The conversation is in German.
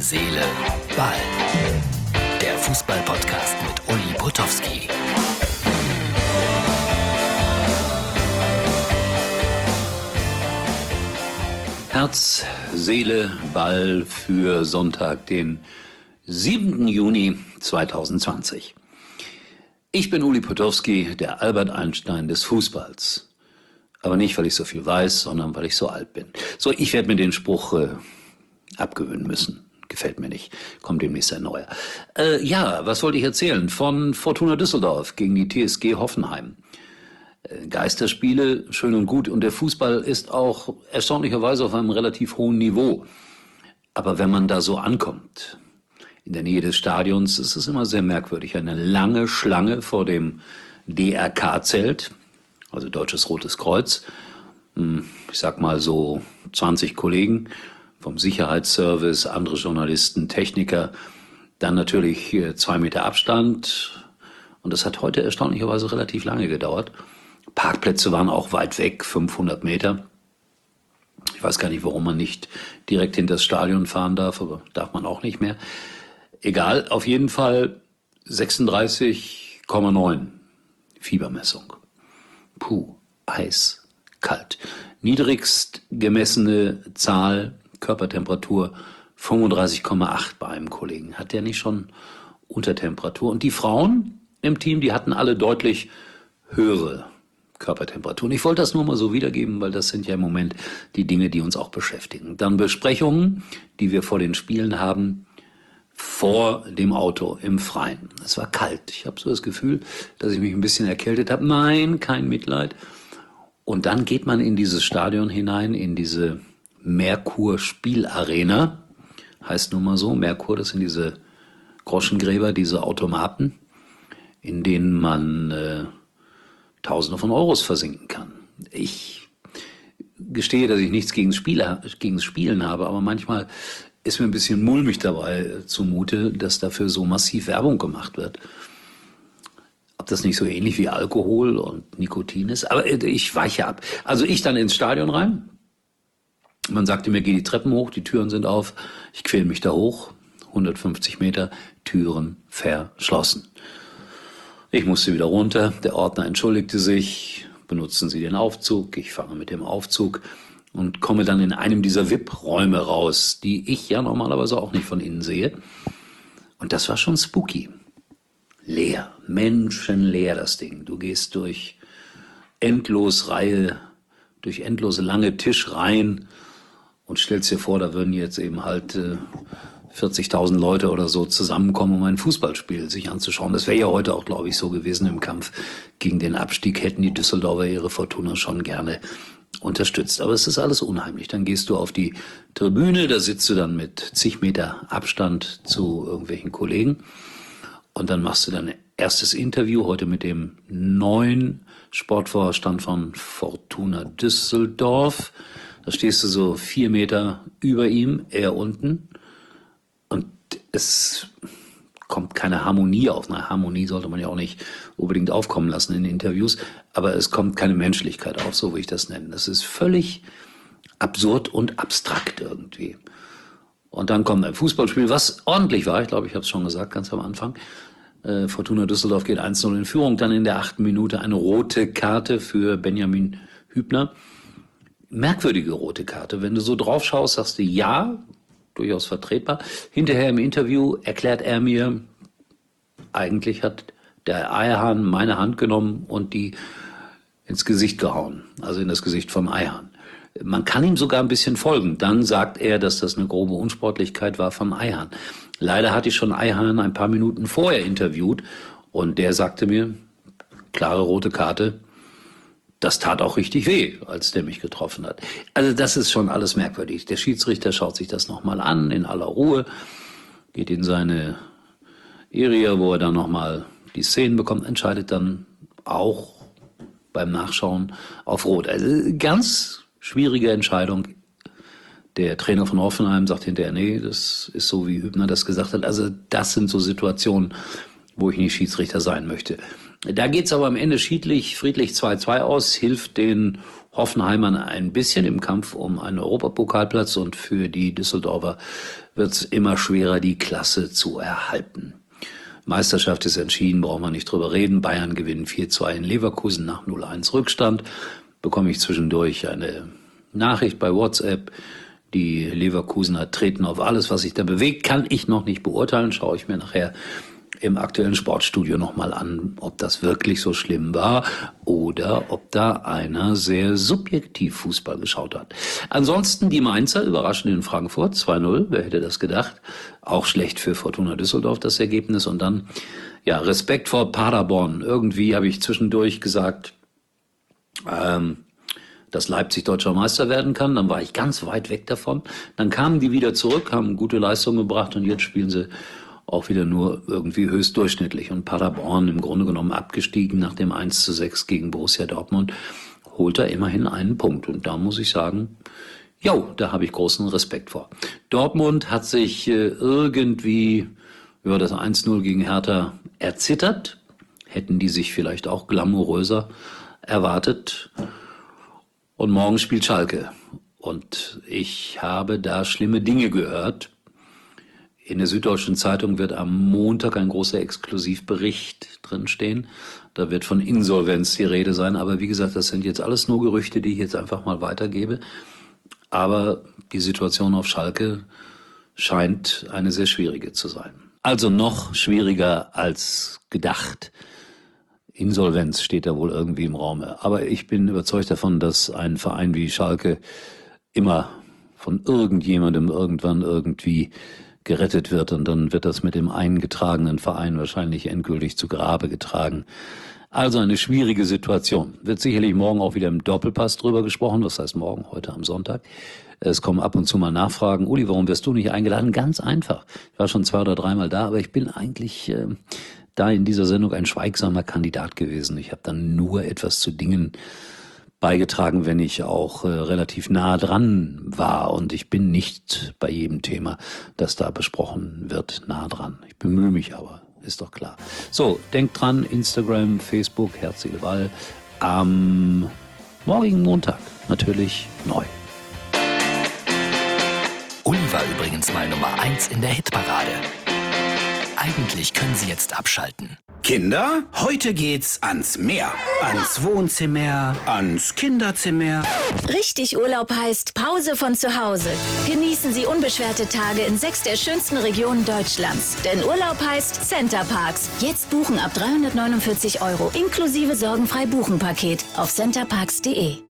Seele, Ball. Der Fußball-Podcast mit Uli Potowski. Herz, Seele, Ball für Sonntag, den 7. Juni 2020. Ich bin Uli Potowski, der Albert Einstein des Fußballs. Aber nicht, weil ich so viel weiß, sondern weil ich so alt bin. So, ich werde mir den Spruch abgewöhnen müssen. Gefällt mir nicht. Kommt demnächst ein neuer. Was wollte ich erzählen? Von Fortuna Düsseldorf gegen die TSG Hoffenheim. Geisterspiele, schön und gut. Und der Fußball ist auch erstaunlicherweise auf einem relativ hohen Niveau. Aber wenn man da so ankommt, in der Nähe des Stadions, ist es immer sehr merkwürdig. Eine lange Schlange vor dem DRK-Zelt, also Deutsches Rotes Kreuz. Ich sag mal so 20 Kollegen vom Sicherheitsservice, andere Journalisten, Techniker. Dann natürlich 2 Meter Abstand. Und das hat heute erstaunlicherweise relativ lange gedauert. Parkplätze waren auch weit weg, 500 Meter. Ich weiß gar nicht, warum man nicht direkt hinter das Stadion fahren darf, aber darf man auch nicht mehr. Egal, auf jeden Fall 36,9 Fiebermessung. Puh, Eis, kalt. Niedrigst gemessene Zahl, Körpertemperatur 35,8 bei einem Kollegen. Hat der nicht schon Untertemperatur? Und die Frauen im Team, die hatten alle deutlich höhere Körpertemperaturen. Ich wollte das nur mal so wiedergeben, weil das sind ja im Moment die Dinge, die uns auch beschäftigen. Dann Besprechungen, die wir vor den Spielen haben, vor dem Auto im Freien. Es war kalt. Ich habe so das Gefühl, dass ich mich ein bisschen erkältet habe. Nein, kein Mitleid. Und dann geht man in dieses Stadion hinein, in diese Merkur-Spielarena. Heißt nun mal so, Merkur, das sind diese Groschengräber, diese Automaten, in denen man Tausende von Euros versinken kann. Ich gestehe, dass ich nichts gegen Spielen habe, aber manchmal ist mir ein bisschen mulmig dabei zumute, dass dafür so massiv Werbung gemacht wird. Ob das nicht so ähnlich wie Alkohol und Nikotin ist, aber ich weiche ab. Also ich dann ins Stadion rein. Man sagte mir, geh die Treppen hoch, die Türen sind auf. Ich quäle mich da hoch, 150 Meter, Türen verschlossen. Ich musste wieder runter, der Ordner entschuldigte sich, benutzen Sie den Aufzug, ich fahre mit dem Aufzug und komme dann in einem dieser VIP-Räume raus, die ich ja normalerweise auch nicht von innen sehe. Und das war schon spooky. Leer, menschenleer das Ding. Du gehst durch endlos lange Tischreihen und stellst dir vor, da würden jetzt eben halt 40.000 Leute oder so zusammenkommen, um ein Fußballspiel sich anzuschauen. Das wäre ja heute auch, glaube ich, so gewesen im Kampf gegen den Abstieg, hätten die Düsseldorfer ihre Fortuna schon gerne unterstützt. Aber es ist alles unheimlich. Dann gehst du auf die Tribüne, da sitzt du dann mit zig Meter Abstand zu irgendwelchen Kollegen und dann machst du dein erstes Interview heute mit dem neuen Sportvorstand von Fortuna Düsseldorf. Da stehst du so 4 Meter über ihm, er unten. Und es kommt keine Harmonie auf. Na, Harmonie sollte man ja auch nicht unbedingt aufkommen lassen in Interviews. Aber es kommt keine Menschlichkeit auf, so will ich das nennen. Das ist völlig absurd und abstrakt irgendwie. Und dann kommt ein Fußballspiel, was ordentlich war. Ich glaube, ich habe es schon gesagt, ganz am Anfang. Fortuna Düsseldorf geht 1-0 in Führung. Dann in der 8. Minute eine rote Karte für Benjamin Hübner. Merkwürdige rote Karte. Wenn du so drauf schaust, sagst du ja, durchaus vertretbar. Hinterher im Interview erklärt er mir, eigentlich hat der Eihahn meine Hand genommen und die ins Gesicht gehauen. Also in das Gesicht vom Eihahn. Man kann ihm sogar ein bisschen folgen. Dann sagt er, dass das eine grobe Unsportlichkeit war vom Eihahn. Leider hatte ich schon Eihahn ein paar Minuten vorher interviewt und der sagte mir, klare rote Karte. Das tat auch richtig weh, als der mich getroffen hat. Also das ist schon alles merkwürdig. Der Schiedsrichter schaut sich das nochmal an, in aller Ruhe, geht in seine Area, wo er dann nochmal die Szenen bekommt, entscheidet dann auch beim Nachschauen auf Rot. Also ganz schwierige Entscheidung. Der Trainer von Hoffenheim sagt hinterher, nee, das ist so, wie Hübner das gesagt hat. Also das sind so Situationen, wo ich nicht Schiedsrichter sein möchte. Da geht's aber am Ende friedlich 2-2 aus, hilft den Hoffenheimern ein bisschen im Kampf um einen Europapokalplatz und für die Düsseldorfer wird's immer schwerer, die Klasse zu erhalten. Meisterschaft ist entschieden, brauchen wir nicht drüber reden. Bayern gewinnen 4-2 in Leverkusen nach 0-1 Rückstand. Bekomme ich zwischendurch eine Nachricht bei WhatsApp. Die Leverkusener treten auf alles, was sich da bewegt. Kann ich noch nicht beurteilen. Schaue ich mir nachher im aktuellen Sportstudio nochmal an, ob das wirklich so schlimm war oder ob da einer sehr subjektiv Fußball geschaut hat. Ansonsten die Mainzer überraschen in Frankfurt 2-0. Wer hätte das gedacht? Auch schlecht für Fortuna Düsseldorf das Ergebnis. Und dann, ja, Respekt vor Paderborn. Irgendwie habe ich zwischendurch gesagt, dass Leipzig deutscher Meister werden kann. Dann war ich ganz weit weg davon. Dann kamen die wieder zurück, haben gute Leistungen gebracht und jetzt spielen sie auch wieder nur irgendwie höchst durchschnittlich. Und Paderborn im Grunde genommen abgestiegen nach dem 1-6 gegen Borussia Dortmund, holt er immerhin einen Punkt. Und da muss ich sagen, da habe ich großen Respekt vor. Dortmund hat sich irgendwie über das 1-0 gegen Hertha erzittert. Hätten die sich vielleicht auch glamouröser erwartet. Und morgen spielt Schalke. Und ich habe da schlimme Dinge gehört. In der Süddeutschen Zeitung wird am Montag ein großer Exklusivbericht drinstehen. Da wird von Insolvenz die Rede sein. Aber wie gesagt, das sind jetzt alles nur Gerüchte, die ich jetzt einfach mal weitergebe. Aber die Situation auf Schalke scheint eine sehr schwierige zu sein. Also noch schwieriger als gedacht. Insolvenz steht da wohl irgendwie im Raum. Aber ich bin überzeugt davon, dass ein Verein wie Schalke immer von irgendjemandem irgendwann irgendwie gerettet wird und dann wird das mit dem eingetragenen Verein wahrscheinlich endgültig zu Grabe getragen. Also eine schwierige Situation. Wird sicherlich morgen auch wieder im Doppelpass drüber gesprochen. Was heißt morgen? Heute am Sonntag. Es kommen ab und zu mal Nachfragen. Uli, warum wirst du nicht eingeladen? Ganz einfach. Ich war schon 2 oder 3 Mal da, aber ich bin eigentlich da in dieser Sendung ein schweigsamer Kandidat gewesen. Ich habe dann nur etwas zu Dingen beigetragen, wenn ich auch relativ nah dran war. Und ich bin nicht bei jedem Thema, das da besprochen wird, nah dran. Ich bemühe mich aber, ist doch klar. So, denkt dran, Instagram, Facebook, Herz, Seele, Ball. Am morgigen Montag natürlich neu. Uli war übrigens mal Nummer 1 in der Hitparade. Eigentlich können Sie jetzt abschalten. Kinder, heute geht's ans Meer. Ans Wohnzimmer, ans Kinderzimmer. Richtig Urlaub heißt Pause von zu Hause. Genießen Sie unbeschwerte Tage in 6 der schönsten Regionen Deutschlands. Denn Urlaub heißt Center Parcs. Jetzt buchen ab 349 € inklusive sorgenfrei Buchen-Paket auf centerparks.de.